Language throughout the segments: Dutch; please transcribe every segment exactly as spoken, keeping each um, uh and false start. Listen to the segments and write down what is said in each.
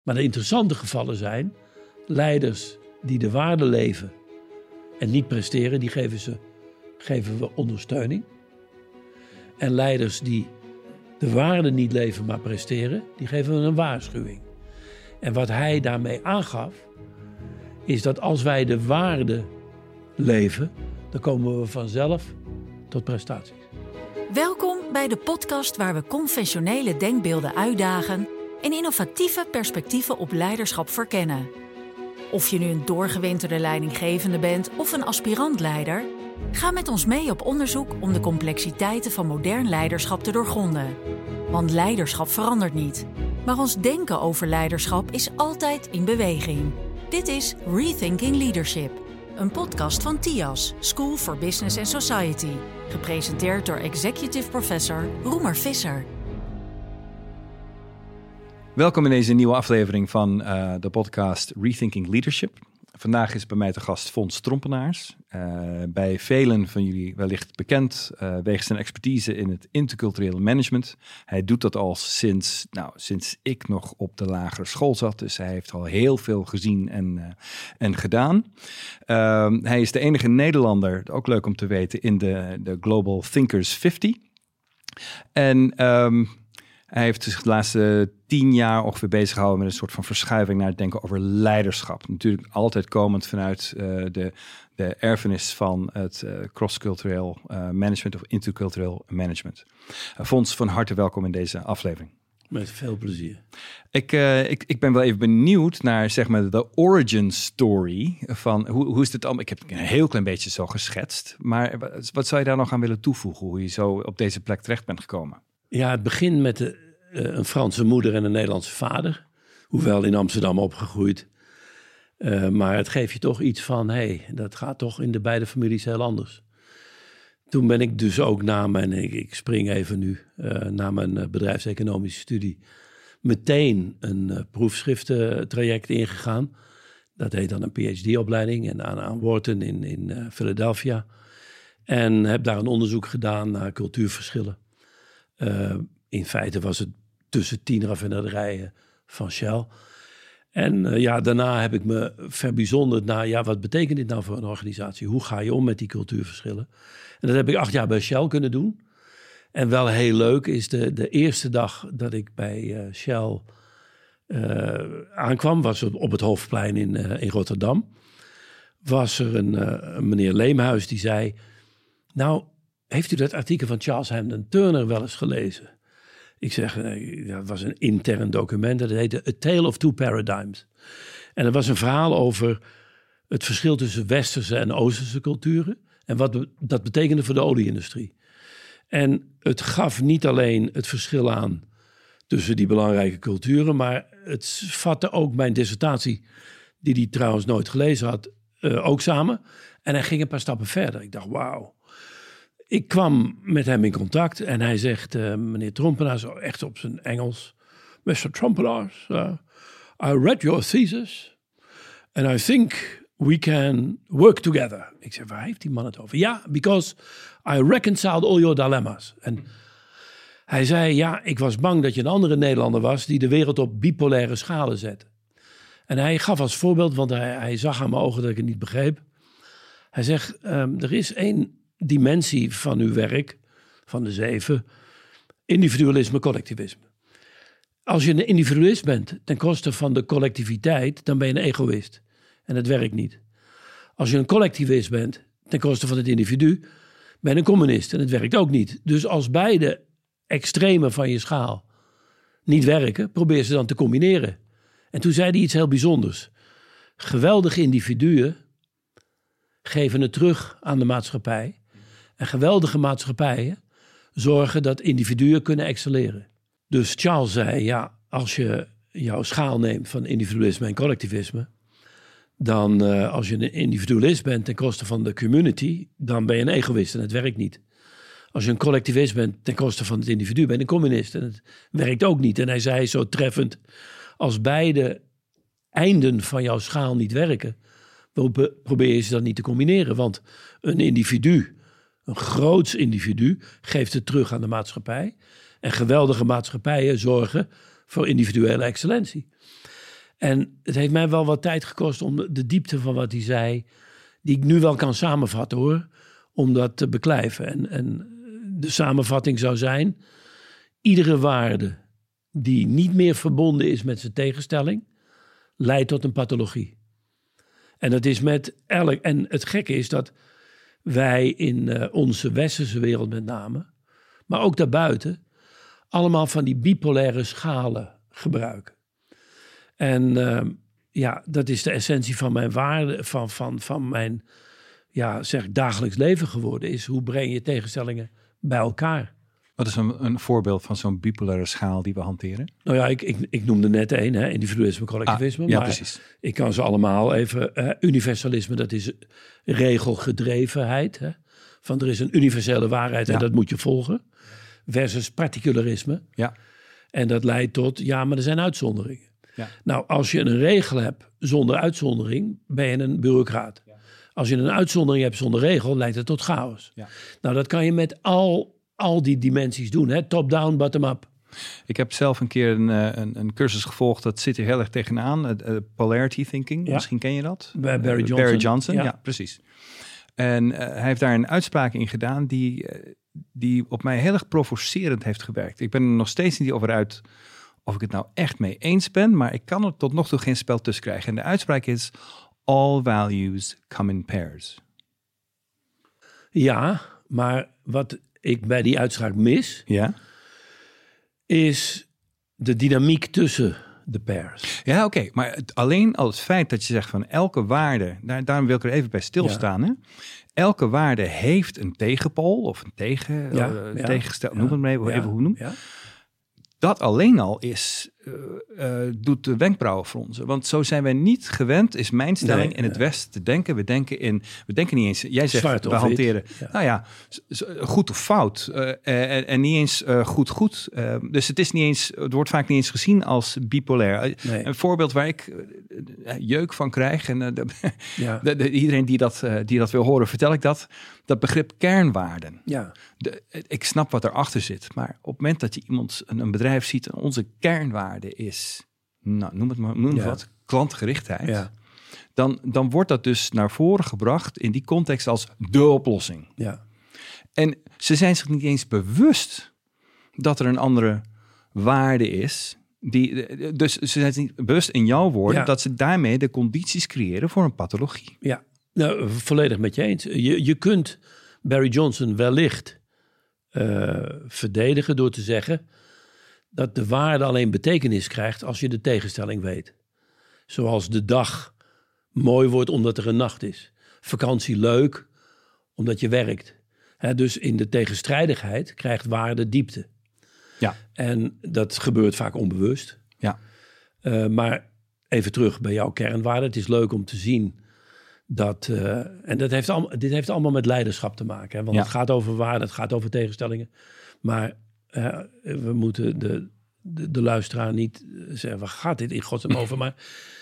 Maar de interessante gevallen zijn leiders die de waarde leven en niet presteren, die geven, ze, geven we ondersteuning. En leiders die de waarde niet leven maar presteren, die geven we een waarschuwing. En wat hij daarmee aangaf, is dat als wij de waarde leven, dan komen we vanzelf tot prestaties. Welkom bij de podcast waar we conventionele denkbeelden uitdagen en innovatieve perspectieven op leiderschap verkennen. Of je nu een doorgewinterde leidinggevende bent of een aspirant-leider, ga met ons mee op onderzoek om de complexiteiten van modern leiderschap te doorgronden. Want leiderschap verandert niet, maar ons denken over leiderschap is altijd in beweging. Dit is Rethinking Leadership, een podcast van T I A S, School for Business and Society, gepresenteerd door executive professor Roemer Visser. Welkom in deze nieuwe aflevering van uh, de podcast Rethinking Leadership. Vandaag is bij mij te gast Fons Trompenaars. Uh, bij velen van jullie wellicht bekend uh, wegens zijn expertise in het interculturele management. Hij doet dat al sinds, nou, sinds ik nog op de lagere school zat. Dus hij heeft al heel veel gezien en, uh, en gedaan. Uh, hij is de enige Nederlander, ook leuk om te weten, in de, de Global Thinkers vijftig. En Um, Hij heeft zich de laatste tien jaar ongeveer bezig gehouden met een soort van verschuiving naar het denken over leiderschap. Natuurlijk altijd komend vanuit uh, de, de erfenis van het uh, cross-cultureel uh, management of intercultureel management. Uh, Fons, van harte welkom in deze aflevering. Met veel plezier. Ik, uh, ik, ik ben wel even benieuwd naar, zeg maar, de origin story van hoe, hoe is dit allemaal. Ik heb het een heel klein beetje zo geschetst, maar wat, wat zou je daar nog aan willen toevoegen, hoe je zo op deze plek terecht bent gekomen? Ja, het begint met de, uh, een Franse moeder en een Nederlandse vader. Hoewel in Amsterdam opgegroeid. Uh, maar het geeft je toch iets van, hé, hey, dat gaat toch in de beide families heel anders. Toen ben ik dus ook na mijn, ik, ik spring even nu, uh, na mijn uh, bedrijfseconomische studie, meteen een uh, proefschriftentraject ingegaan. Dat heet dan een P H D-opleiding en aan, aan Wharton in, in uh, Philadelphia. En heb daar een onderzoek gedaan naar cultuurverschillen. Uh, in feite was het tussen tien raffinaderijen van Shell. En uh, ja, daarna heb ik me verbijzonderd naar, ja, wat betekent dit nou voor een organisatie? Hoe ga je om met die cultuurverschillen? En dat heb ik acht jaar bij Shell kunnen doen. En wel heel leuk is de, de eerste dag dat ik bij uh, Shell uh, aankwam, was op, op het Hofplein in, uh, in Rotterdam. Was er een, uh, een meneer Leemhuis die zei, nou, heeft u dat artikel van Charles Hampden Turner wel eens gelezen? Ik zeg, nee, dat was een intern document. Dat heette A Tale of Two Paradigms. En dat was een verhaal over het verschil tussen westerse en oosterse culturen. En wat dat betekende voor de olieindustrie. En het gaf niet alleen het verschil aan tussen die belangrijke culturen, maar het vatte ook mijn dissertatie, die hij trouwens nooit gelezen had, uh, ook samen. En hij ging een paar stappen verder. Ik dacht, wauw. Ik kwam met hem in contact en hij zegt, uh, meneer Trompenaars, echt op zijn Engels, mister Trompenaars, uh, I read your thesis and I think we can work together. Ik zeg, waar heeft die man het over? Ja, because I reconciled all your dilemma's. En hij zei, ja, ik was bang dat je een andere Nederlander was die de wereld op bipolaire schalen zette. En hij gaf als voorbeeld, want hij, hij zag aan mijn ogen dat ik het niet begreep. Hij zegt, um, er is één dimensie van uw werk, van de zeven, individualisme, collectivisme. Als je een individualist bent ten koste van de collectiviteit, dan ben je een egoïst. En dat werkt niet. Als je een collectivist bent ten koste van het individu, ben je een communist. En dat werkt ook niet. Dus als beide extremen van je schaal niet werken, probeer ze dan te combineren. En toen zei hij iets heel bijzonders. Geweldige individuen geven het terug aan de maatschappij. En geweldige maatschappijen zorgen dat individuen kunnen excelleren. Dus Charles zei, ja, als je jouw schaal neemt van individualisme en collectivisme, dan uh, als je een individualist bent ten koste van de community, dan ben je een egoïst en het werkt niet. Als je een collectivist bent ten koste van het individu, ben je een communist en het werkt ook niet. En hij zei zo treffend, als beide einden van jouw schaal niet werken, probeer je ze dan niet te combineren. Want een individu, een groots individu, geeft het terug aan de maatschappij. En geweldige maatschappijen zorgen voor individuele excellentie. En het heeft mij wel wat tijd gekost om de diepte van wat hij zei, die ik nu wel kan samenvatten hoor, om dat te beklijven. En, en de samenvatting zou zijn, iedere waarde die niet meer verbonden is met zijn tegenstelling, leidt tot een pathologie. En dat is met elk. En het gekke is dat wij in uh, onze westerse wereld met name, maar ook daarbuiten, allemaal van die bipolaire schalen gebruiken. En uh, ja, dat is de essentie van mijn waarde, van, van, van mijn ja, zeg, dagelijks leven geworden, is hoe breng je tegenstellingen bij elkaar. Wat is een, een voorbeeld van zo'n bipolaire schaal die we hanteren? Nou ja, ik, ik, ik noemde net één, hè, individualisme, collectivisme. Ah, ja, maar precies. Ik kan ze allemaal even... Uh, universalisme, dat is regelgedrevenheid. Hè, van er is een universele waarheid ja. en dat moet je volgen. Versus particularisme. Ja. En dat leidt tot, ja, maar er zijn uitzonderingen. Ja. Nou, als je een regel hebt zonder uitzondering, ben je een bureaucraat. Ja. Als je een uitzondering hebt zonder regel, leidt het tot chaos. Ja. Nou, dat kan je met al... al die dimensies doen, hè? Top-down, bottom-up. Ik heb zelf een keer een, een, een cursus gevolgd, dat zit er heel erg tegenaan. Uh, polarity thinking, ja. Misschien ken je dat. Bij Barry Johnson. Barry Johnson, ja, ja precies. En uh, hij heeft daar een uitspraak in gedaan die, uh, die op mij heel erg provocerend heeft gewerkt. Ik ben er nog steeds niet over uit of ik het nou echt mee eens ben, maar ik kan er tot nog toe geen spel tussen krijgen. En de uitspraak is, all values come in pairs. Ja, maar wat ik bij die uitspraak mis, ja? is de dynamiek tussen de pairs. Ja, oké. Okay. Maar het, alleen al het feit dat je zegt van elke waarde, daar, daarom wil ik er even bij stilstaan. Ja. Hè? Elke waarde heeft een tegenpool of een tegen, ja, uh, ja, tegenstel, ja, noem het maar even, ja, even hoe noem. Ja. Dat alleen al is, uh, uh, doet de wenkbrauwen fronsen. Want zo zijn wij niet gewend, is mijn stelling, nee, in het nee. Westen te denken. We denken in, we denken niet eens, jij zegt, Zwart we hanteren, ja. nou ja, goed of fout. Uh, en, en niet eens uh, goed, goed. Uh, dus het is niet eens, het wordt vaak niet eens gezien als bipolair. Nee. Een voorbeeld waar ik uh, jeuk van krijg, en uh, de, ja. de, de, iedereen die dat, uh, die dat wil horen, vertel ik dat. Dat begrip kernwaarden. Ja. De, ik snap wat erachter zit, maar op het moment dat je iemand, een, een bedrijf ziet, en onze kernwaarde is, nou, noem het maar, noem het ja. wat, klantgerichtheid. Ja. Dan, dan wordt dat dus naar voren gebracht in die context als de oplossing. Ja. En ze zijn zich niet eens bewust dat er een andere waarde is. Die, dus ze zijn niet bewust in jouw woorden ja. dat ze daarmee de condities creëren voor een pathologie. Ja, nou, volledig met je eens. Je, je kunt Barry Johnson wellicht uh, verdedigen door te zeggen dat de waarde alleen betekenis krijgt als je de tegenstelling weet. Zoals de dag mooi wordt omdat er een nacht is. Vakantie leuk omdat je werkt. He, dus in de tegenstrijdigheid krijgt waarde diepte. Ja. En dat gebeurt vaak onbewust. Ja. Uh, maar even terug bij jouw kernwaarde. Het is leuk om te zien dat... Uh, en dat heeft al, dit heeft allemaal met leiderschap te maken. Hè? Want ja. het gaat over waarde, het gaat over tegenstellingen. Maar uh, we moeten de, de, de luisteraar niet zeggen, waar gaat dit in godsnaam over? Maar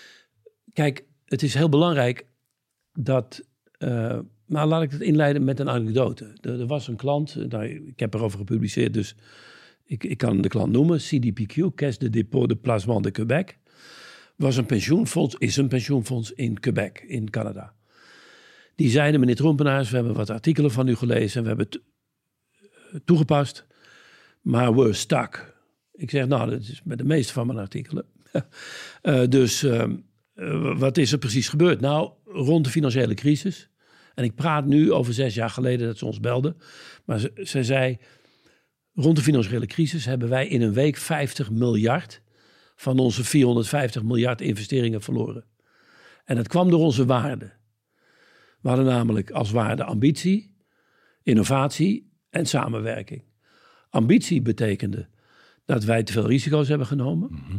kijk, het is heel belangrijk dat... Uh, maar laat ik het inleiden met een anekdote. Er, er was een klant, nou, ik heb erover gepubliceerd, dus ik, ik kan de klant noemen. C D P Q, Caisse de Dépôt de Placement de Québec. Was een pensioenfonds, is een pensioenfonds in Québec, in Canada. Die zeiden, meneer Trompenaars, we hebben wat artikelen van u gelezen en we hebben het toegepast, maar we're stuck. Ik zeg, nou, dat is met de meeste van mijn artikelen. uh, dus uh, uh, wat is er precies gebeurd? Nou, rond de financiële crisis. En ik praat nu over zes jaar geleden dat ze ons belden. Maar ze, ze zei, rond de financiële crisis hebben wij in een week vijftig miljard van onze vierhonderdvijftig miljard investeringen verloren. En dat kwam door onze waarden. We hadden namelijk als waarde ambitie, innovatie en samenwerking. Ambitie betekende dat wij te veel risico's hebben genomen. Mm-hmm.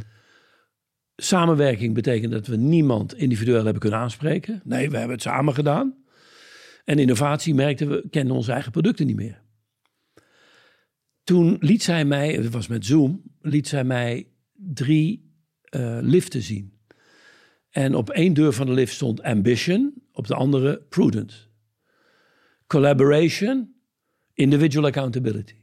Samenwerking betekent dat we niemand individueel hebben kunnen aanspreken. Nee, we hebben het samen gedaan. En innovatie merkten we, kenden onze eigen producten niet meer. Toen liet zij mij, het was met Zoom, liet zij mij drie uh, liften zien. En op één deur van de lift stond ambition, op de andere prudence. Collaboration, individual accountability.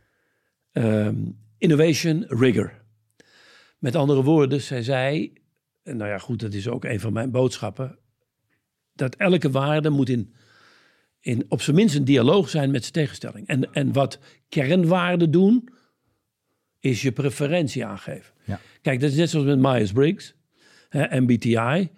Um, innovation, rigor. Met andere woorden, zij zei, en nou ja goed, dat is ook een van mijn boodschappen, dat elke waarde moet in, in op zijn minst een dialoog zijn met zijn tegenstelling. En, en wat kernwaarden doen, is je preferentie aangeven. Ja. Kijk, dat is net zoals met Myers-Briggs, hè, M B T I.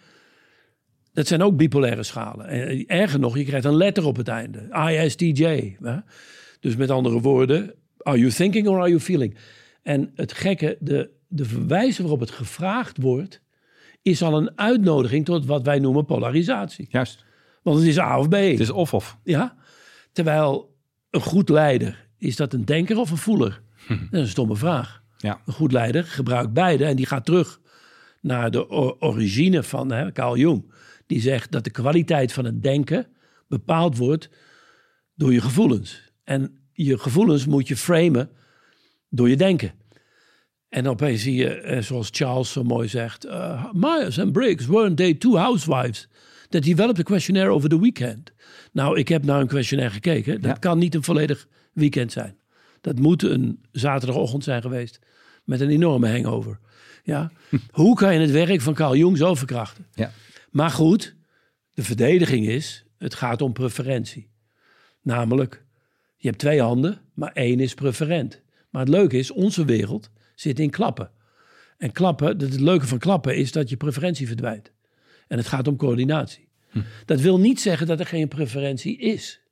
Dat zijn ook bipolaire schalen. En erger nog, je krijgt een letter op het einde. I S T J. Hè? Dus met andere woorden, are you thinking or are you feeling? En het gekke, de, de wijze waarop het gevraagd wordt, is al een uitnodiging tot wat wij noemen polarisatie. Juist. Want het is A of B. Het is of-of. Ja? Terwijl een goed leider, is dat een denker of een voeler? Hm. Dat is een stomme vraag. Ja. Een goed leider gebruikt beide en die gaat terug naar de o- origine van hè, Carl Jung. Die zegt dat de kwaliteit van het denken bepaald wordt door je gevoelens. En je gevoelens moet je framen door je denken. En opeens zie je, zoals Charles zo mooi zegt, Uh, Myers and Briggs weren't they two housewives that developed a questionnaire over the weekend? Nou, ik heb naar een questionnaire gekeken. Dat Ja. kan niet een volledig weekend zijn. Dat moet een zaterdagochtend zijn geweest met een enorme hangover. Ja? Hoe kan je het werk van Carl Jung zo verkrachten? Ja. Maar goed, de verdediging is, het gaat om preferentie. Namelijk, je hebt twee handen, maar één is preferent. Maar het leuke is, onze wereld zit in klappen. En klappen, het leuke van klappen is dat je preferentie verdwijnt. En het gaat om coördinatie. Hm. Dat wil niet zeggen dat er geen preferentie is.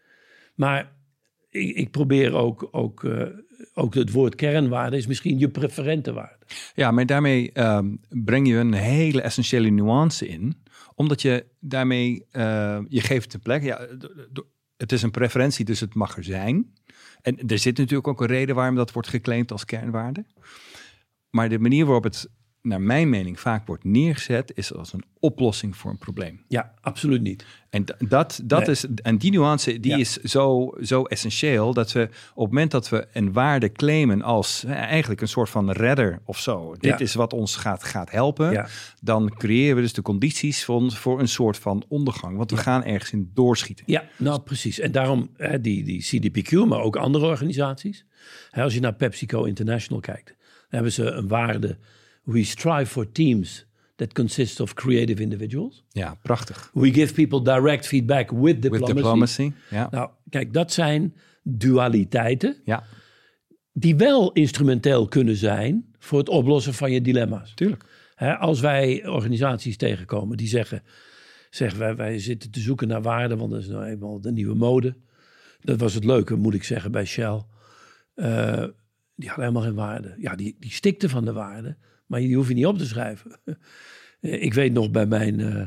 Maar ik, ik probeer ook, ook, uh, ook het woord kernwaarde is misschien je preferente waarde. Ja, maar daarmee um, breng je een hele essentiële nuance in. Omdat je daarmee, uh, je geeft de plek. Ja, d- d- het is een preferentie, dus het mag er zijn. En er zit natuurlijk ook een reden waarom dat wordt geclaimd als kernwaarde. Maar de manier waarop het, naar mijn mening, vaak wordt neergezet, is als een oplossing voor een probleem. Ja, absoluut niet. En d- dat, dat Nee. is, en die nuance die Ja. is zo, zo essentieel dat we op het moment dat we een waarde claimen als eh, eigenlijk een soort van redder of zo. Dit Ja. is wat ons gaat, gaat helpen. Ja. Dan creëren we dus de condities voor, voor een soort van ondergang. Want we Ja. gaan ergens in doorschieten. Ja, nou precies. En daarom hè, die, die C D P Q, maar ook andere organisaties. Hè, als je naar PepsiCo International kijkt, dan hebben ze een waarde. We strive for teams that consist of creative individuals. Ja, prachtig. We give people direct feedback with diplomacy. With diplomacy. Ja. Nou, kijk, dat zijn dualiteiten ja, die wel instrumenteel kunnen zijn voor het oplossen van je dilemma's. tuurlijk. Hè, als wij organisaties tegenkomen die zeggen, zeggen wij, wij zitten te zoeken naar waarde, want dat is nou eenmaal de nieuwe mode. Dat was het leuke, moet ik zeggen, bij Shell. Uh, die hadden helemaal geen waarde. Ja, die, die stikte van de waarde, maar die hoef je niet op te schrijven. Ik weet nog bij mijn, uh,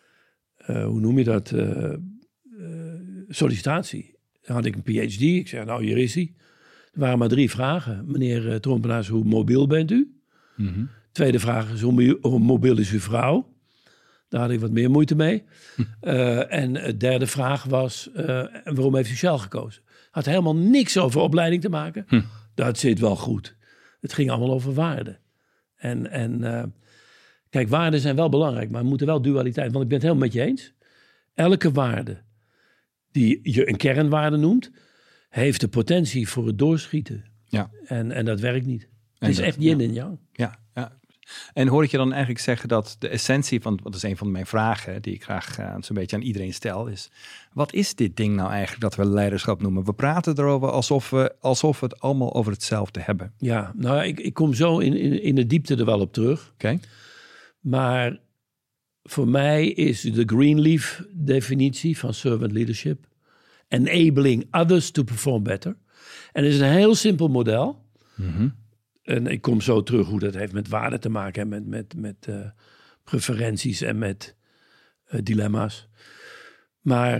uh, hoe noem je dat, uh, uh, sollicitatie. Dan had ik een P H D. Ik zeg, nou, hier is hij. Er waren maar drie vragen. Meneer uh, Trompenaars, hoe mobiel bent u? Mm-hmm. Tweede vraag is, hoe, hoe mobiel is uw vrouw? Daar had ik wat meer moeite mee. Hm. Uh, en de derde vraag was, uh, waarom heeft u Shell gekozen? Had helemaal niks over opleiding te maken. Hm. Dat zit wel goed. Het ging allemaal over waarde. En, en uh, kijk, waarden zijn wel belangrijk, maar we moeten wel dualiteit. Want ik ben het helemaal met je eens. Elke waarde die je een kernwaarde noemt, heeft de potentie voor het doorschieten. Ja. En, en dat werkt niet. Het en is dat, echt yin ja. en yang. Ja, ja. En hoor ik je dan eigenlijk zeggen dat de essentie van, want dat is een van mijn vragen die ik graag uh, zo'n beetje aan iedereen stel, is wat is dit ding nou eigenlijk dat we leiderschap noemen? We praten erover alsof we, alsof we het allemaal over hetzelfde hebben. Ja, nou ja, ik, ik kom zo in, in, in de diepte er wel op terug. Oké. Okay. Maar voor mij is de Greenleaf definitie van servant leadership enabling others to perform better. En het is een heel simpel model. Mm-hmm. En ik kom zo terug hoe dat heeft met waarde te maken en met, met, met uh, preferenties en met uh, dilemma's. Maar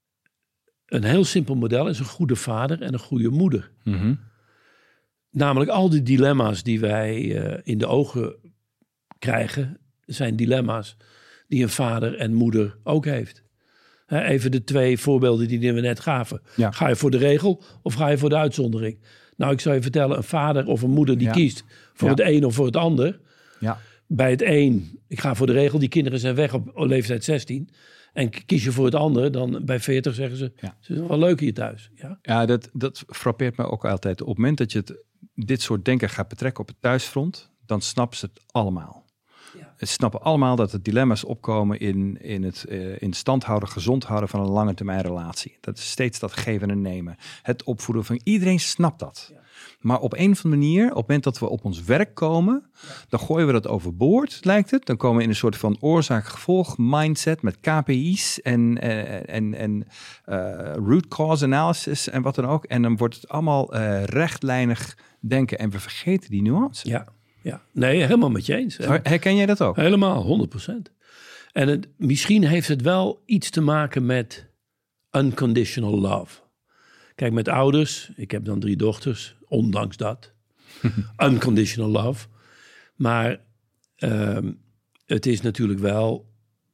een heel simpel model is een goede vader en een goede moeder. Mm-hmm. Namelijk al die dilemma's die wij uh, in de ogen krijgen, zijn dilemma's die een vader en moeder ook heeft. He, even de twee voorbeelden die we net gaven. Ja. Ga je voor de regel of ga je voor de uitzondering? Nou, ik zou je vertellen, een vader of een moeder die ja. kiest voor ja. het een of voor het ander. Ja. Bij het een, ik ga voor de regel, die kinderen zijn weg op leeftijd zestien. En kies je voor het ander, dan bij veertig zeggen ze, ja. ze is wel leuk hier thuis. Ja, ja dat, dat frappeert me ook altijd. Op het moment dat je het, dit soort denken gaat betrekken op het thuisfront, dan snappen ze het allemaal. Ja. Ze snappen allemaal dat er dilemma's opkomen in, in het uh, in stand houden, gezond houden van een lange termijn relatie. Dat is steeds dat geven en nemen. Het opvoeden van iedereen snapt dat. Ja. Maar op een of andere manier, op het moment dat we op ons werk komen, ja. dan gooien we dat overboord, lijkt het. Dan komen we in een soort van oorzaak-gevolg mindset met K P I's en, en, en, en uh, root cause analysis en wat dan ook. En dan wordt het allemaal uh, rechtlijnig denken en we vergeten die nuance. Ja, ja. Nee, helemaal met je eens. Herken jij dat ook? Helemaal, honderd procent. En het, misschien heeft het wel iets te maken met unconditional love. Kijk, met ouders, ik heb dan drie dochters, ondanks dat. Unconditional love. Maar um, het is natuurlijk wel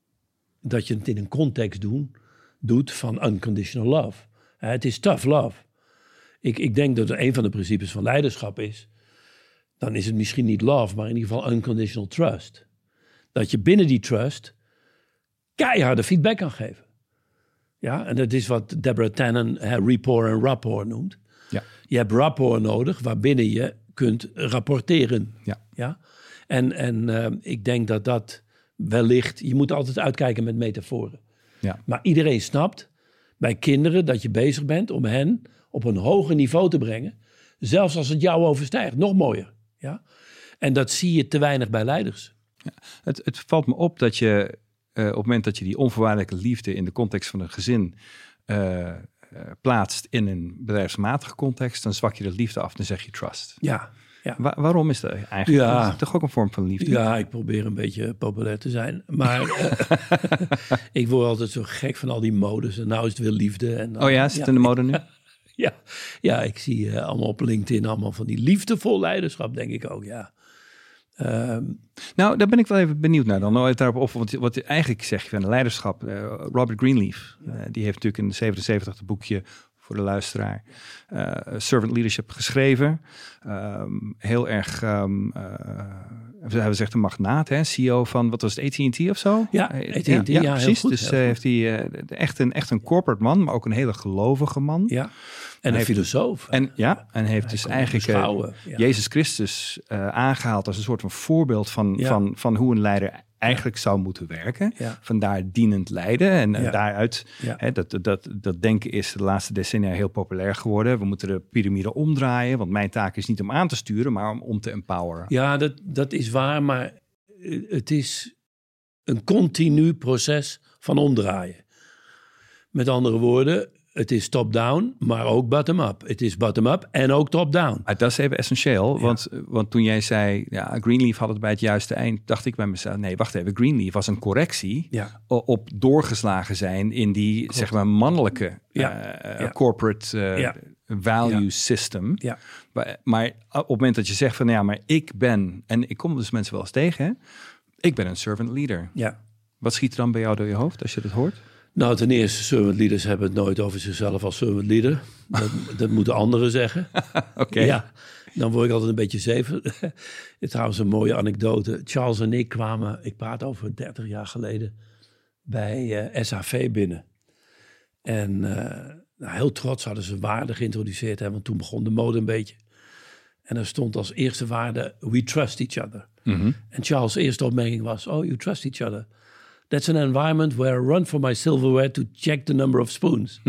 dat je het in een context doen, doet van unconditional love. Uh, het is tough love. Ik, ik denk dat er een van de principes van leiderschap is, dan is het misschien niet love, maar in ieder geval unconditional trust. Dat je binnen die trust keiharde feedback kan geven. Ja, en dat is wat Deborah Tannen uh, rapport en rapport noemt. Ja. Je hebt rapport nodig waarbinnen je kunt rapporteren. Ja. Ja? En, en uh, ik denk dat dat wellicht, je moet altijd uitkijken met metaforen. Ja. Maar iedereen snapt bij kinderen dat je bezig bent om hen op een hoger niveau te brengen. Zelfs als het jou overstijgt, nog mooier. Ja? En dat zie je te weinig bij leiders. Ja. Het, het valt me op dat je uh, op het moment dat je die onvoorwaardelijke liefde in de context van een gezin uh, uh, plaatst in een bedrijfsmatige context, dan zwak je de liefde af en dan zeg je trust. Ja. Ja. Wa- waarom is dat eigenlijk? Ja. Dat is toch ook een vorm van liefde? Ja, ik probeer een beetje populair te zijn. Maar uh, ik word altijd zo gek van al die modes. En nou is het weer liefde. En dan, oh ja, zit ja, in de mode nu? Ja, ja, ik zie uh, allemaal op LinkedIn allemaal van die liefdevol leiderschap, denk ik ook, ja. Um, nou, daar ben ik wel even benieuwd naar dan. Nooit daarop op, want wat eigenlijk zeg je van de leiderschap. Uh, Robert Greenleaf, uh, die heeft natuurlijk in zevenenzeventig het boekje voor de luisteraar, uh, Servant Leadership geschreven. Um, heel erg, um, uh, hij was echt een magnaat, hè? C E O van, wat was het, A T and T of zo? Ja, A T and T, ja, ja, ja, precies. heel goed, dus heel uh, heeft hij uh, echt, een, echt een corporate man, maar ook een hele gelovige man. Ja, en een heeft, filosoof. En, ja, en heeft hij dus eigenlijk uh, ja. Jezus Christus uh, aangehaald als een soort van voorbeeld van, ja. van, van hoe een leider eigenlijk zou moeten werken. Ja. Vandaar dienend leiden. En, en ja. daaruit, ja. Hè, dat, dat, dat denken is de laatste decennia heel populair geworden. We moeten de piramide omdraaien, want mijn taak is niet om aan te sturen, maar om, om te empoweren. Ja, dat, dat is waar, maar het is een continu proces van omdraaien. Met andere woorden, het is top-down, maar ook bottom-up. Het is bottom-up en ook top-down. Ah, dat is even essentieel, ja. want, want toen jij zei, ja, Greenleaf had het bij het juiste eind, dacht ik bij mezelf, nee, wacht even, Greenleaf was een correctie ja. op doorgeslagen zijn in die, Klopt. zeg maar, mannelijke ja. Uh, ja. corporate uh, ja. value ja. system. Ja. Maar, maar op het moment dat je zegt van, ja, maar ik ben, en ik kom dus mensen wel eens tegen, hè? Ik ben een servant leader. Ja. Wat schiet er dan bij jou door je hoofd als je dat hoort? Nou, ten eerste, servant leaders hebben het nooit over zichzelf als servant leader. Dat, dat moeten anderen zeggen. Oké. Okay. Ja, dan word ik altijd een beetje zeven. Het is trouwens een mooie anekdote. Charles en ik kwamen, ik praat over dertig jaar geleden, bij uh, S H V binnen. En uh, nou, heel trots hadden ze waarden geïntroduceerd, hè, want toen begon de mode een beetje. En er stond als eerste waarde, we trust each other. Mm-hmm. En Charles' eerste opmerking was, oh, you trust each other. That's an environment where I run for my silverware to check the number of spoons.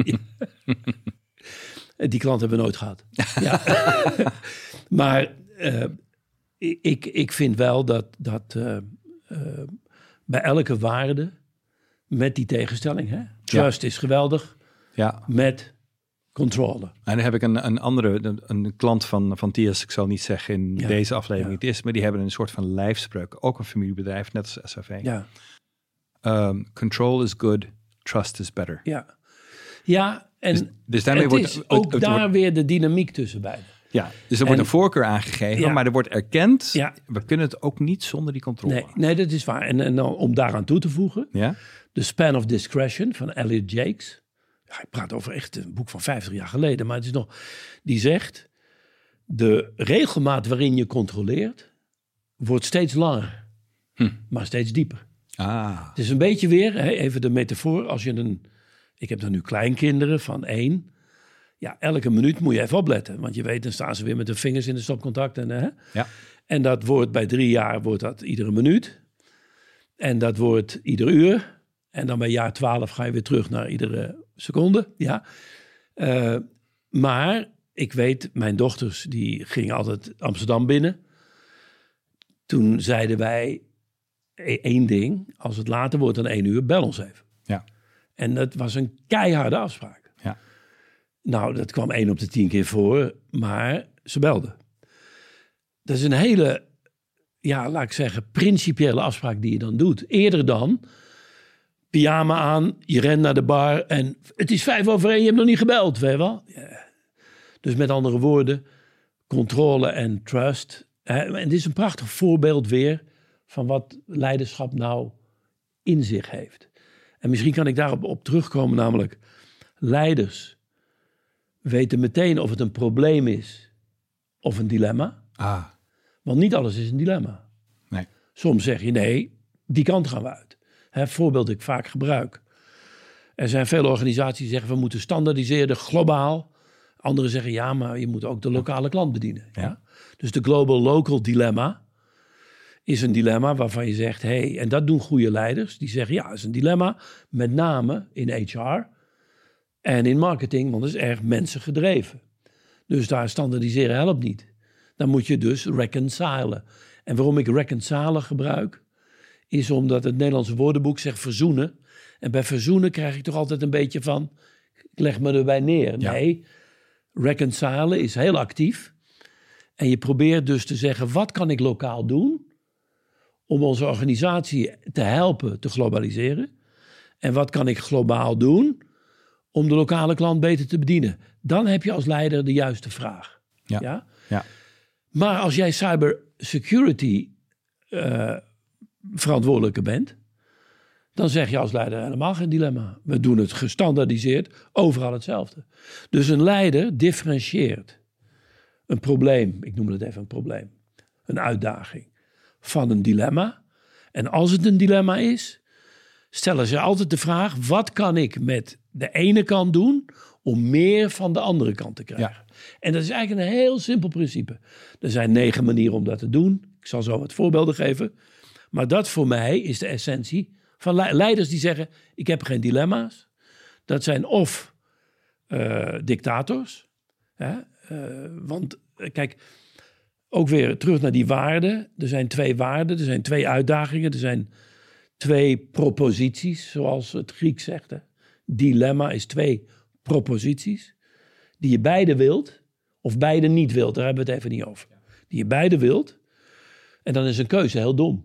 Die klant hebben we nooit gehad. Ja. Maar uh, ik, ik vind wel dat, dat uh, uh, bij elke waarde met die tegenstelling, hè? Trust ja. is geweldig, ja. met controle. En dan heb ik een, een andere, een, een klant van, van T S, ik zal niet zeggen in ja. deze aflevering ja. het is, maar die hebben een soort van lijfspreuk, ook een familiebedrijf, net als S H V. Ja. Um, control is good, trust is better. Ja, ja en dus, dus daarmee het wordt, is ook het, het daar wordt, weer de dynamiek tussen beiden. Ja, dus er en, wordt een voorkeur aangegeven, ja. maar er wordt erkend, ja. we kunnen het ook niet zonder die controle. Nee, nee dat is waar. En, en dan, om daaraan toe te voegen, ja? The Span of Discretion van Elliot Jakes. Ja, ik praat over echt een boek van vijftig jaar geleden, maar het is nog, die zegt, de regelmaat waarin je controleert, wordt steeds langer, hm. maar steeds dieper. Ah. Het is een beetje weer, hè, even de metafoor, als je een, ik heb dan nu kleinkinderen van één, ja, elke minuut moet je even opletten, want je weet, dan staan ze weer met hun vingers in de stopcontact. En, hè, ja. en dat wordt bij drie jaar, wordt dat iedere minuut. En dat wordt ieder uur. En dan bij jaar twaalf ga je weer terug naar iedere seconde. Ja. Uh, maar ik weet, mijn dochters die gingen altijd Amsterdam binnen. Toen zeiden wij één ding. Als het later wordt dan één uur, bel ons even. Ja. En dat was een keiharde afspraak. Ja. Nou, dat kwam één op de tien keer voor. Maar ze belden. Dat is een hele, ja, laat ik zeggen, principiële afspraak die je dan doet. Eerder dan pyjama aan, je rent naar de bar en het is vijf over één, je hebt nog niet gebeld, weet je wel? Ja. Dus met andere woorden, controle en trust. En dit is een prachtig voorbeeld weer van wat leiderschap nou in zich heeft. En misschien kan ik daarop op terugkomen, namelijk leiders weten meteen of het een probleem is of een dilemma. Ah. Want niet alles is een dilemma. Nee. Soms zeg je nee, die kant gaan we uit. Hè, voorbeeld ik vaak gebruik. Er zijn veel organisaties die zeggen we moeten standaardiseren globaal. Anderen zeggen ja, maar je moet ook de lokale klant bedienen. Ja. Ja? Dus de global-local dilemma is een dilemma waarvan je zegt hey, en dat doen goede leiders. Die zeggen ja, het is een dilemma, met name in H R en in marketing, want het is erg mensengedreven. Dus daar standaardiseren helpt niet. Dan moet je dus reconcilen. En waarom ik reconcilen gebruik, is omdat het Nederlandse woordenboek zegt verzoenen. En bij verzoenen krijg ik toch altijd een beetje van, ik leg me erbij neer. Ja. Nee, reconcilen is heel actief. En je probeert dus te zeggen, wat kan ik lokaal doen om onze organisatie te helpen te globaliseren? En wat kan ik globaal doen om de lokale klant beter te bedienen? Dan heb je als leider de juiste vraag. Ja. Ja? Ja. Maar als jij cybersecurity uh, verantwoordelijke bent, dan zeg je als leider helemaal geen dilemma. We doen het gestandaardiseerd, overal hetzelfde. Dus een leider differentieert een probleem, ik noem het even een probleem, een uitdaging, van een dilemma. En als het een dilemma is, stellen ze altijd de vraag, wat kan ik met de ene kant doen om meer van de andere kant te krijgen? Ja. En dat is eigenlijk een heel simpel principe. Er zijn negen manieren om dat te doen. Ik zal zo wat voorbeelden geven. Maar dat voor mij is de essentie van leiders die zeggen, ik heb geen dilemma's. Dat zijn of uh, dictators. Hè? Uh, want kijk, ook weer terug naar die waarden. Er zijn twee waarden, er zijn twee uitdagingen. Er zijn twee proposities, zoals het Grieks zegt. Hè? Dilemma is twee proposities. Die je beide wilt, of beide niet wilt. Daar hebben we het even niet over. Die je beide wilt. En dan is een keuze heel dom.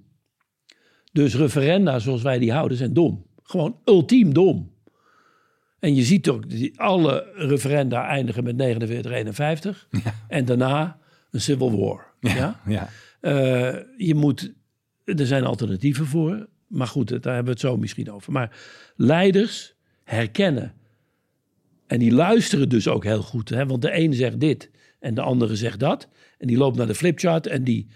Dus referenda zoals wij die houden zijn dom. Gewoon ultiem dom. En je ziet ook, die, alle referenda eindigen met negenenveertig eenenvijftig. Ja. En daarna een civil war. Ja, ja? Ja. Uh, je moet, er zijn alternatieven voor. Maar goed, daar hebben we het zo misschien over. Maar leiders herkennen. En die luisteren dus ook heel goed. Hè? Want de een zegt dit en de andere zegt dat. En die loopt naar de flipchart en die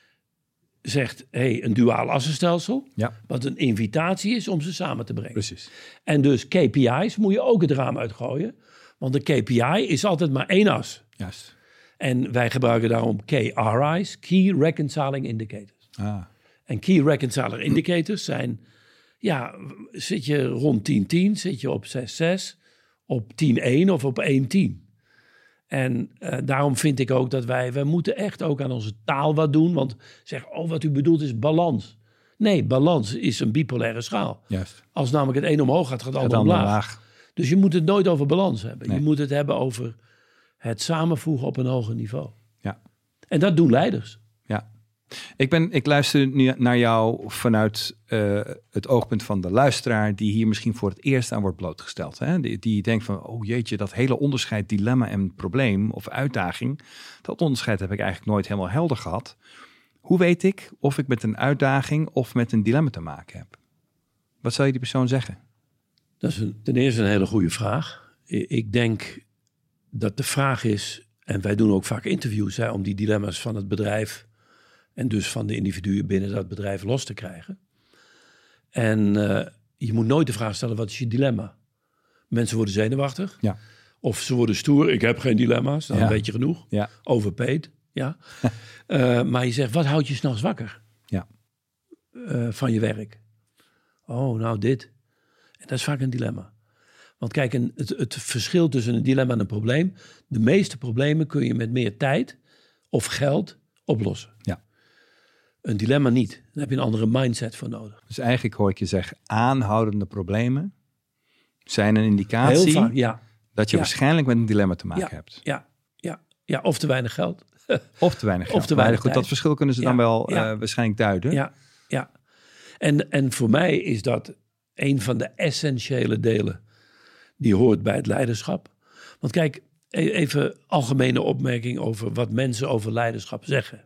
zegt, hey, een duaal assenstelsel. Ja. Wat een invitatie is om ze samen te brengen. Precies. En dus K P I's moet je ook het raam uitgooien. Want de K P I is altijd maar één as. Juist. En wij gebruiken daarom K R I's, Key Reconciling Indicators. Ah. En Key Reconciling Indicators zijn, ja, zit je rond tien tien, zit je op zes zes, op tien één of op één tien. En uh, daarom vind ik ook dat wij, wij moeten echt ook aan onze taal wat doen. Want zeg, oh, wat u bedoelt is balans. Nee, balans is een bipolaire schaal. Juist. Als namelijk het een omhoog gaat, gaat het ander omlaag. omlaag. Dus je moet het nooit over balans hebben. Nee. Je moet het hebben over het samenvoegen op een hoger niveau. Ja. En dat doen leiders. Ja. Ik, ben, ik luister nu naar jou vanuit uh, het oogpunt van de luisteraar die hier misschien voor het eerst aan wordt blootgesteld. Hè? Die, die denkt van, oh jeetje, dat hele onderscheid dilemma en probleem of uitdaging, dat onderscheid heb ik eigenlijk nooit helemaal helder gehad. Hoe weet ik of ik met een uitdaging of met een dilemma te maken heb? Wat zou je die persoon zeggen? Dat is een, ten eerste een hele goede vraag. Ik denk dat de vraag is, en wij doen ook vaak interviews hè, om die dilemma's van het bedrijf en dus van de individuen binnen dat bedrijf los te krijgen. En uh, je moet nooit de vraag stellen, wat is je dilemma? Mensen worden zenuwachtig. Ja. Of ze worden stoer, ik heb geen dilemma's. Dan ja. weet je genoeg. Ja. Overpaid. Ja. uh, maar je zegt, wat houdt je 's nachts wakker? Ja. Uh, van je werk. Oh, nou dit. En dat is vaak een dilemma. Want kijk, een, het, het verschil tussen een dilemma en een probleem. De meeste problemen kun je met meer tijd of geld oplossen. Ja. Een dilemma niet. Daar heb je een andere mindset voor nodig. Dus eigenlijk hoor ik je zeggen, aanhoudende problemen zijn een indicatie Heel vaak, ja. dat je Ja. waarschijnlijk met een dilemma te maken Ja. hebt. Ja, ja, ja, of te weinig geld. Of te weinig geld. Of te Maar weinig goed, dat tijd. verschil kunnen ze Ja. dan wel Ja. uh, waarschijnlijk duiden. Ja, ja. En, en voor mij is dat een van de essentiële delen die hoort bij het leiderschap. Want kijk, e- even algemene opmerking over wat mensen over leiderschap zeggen.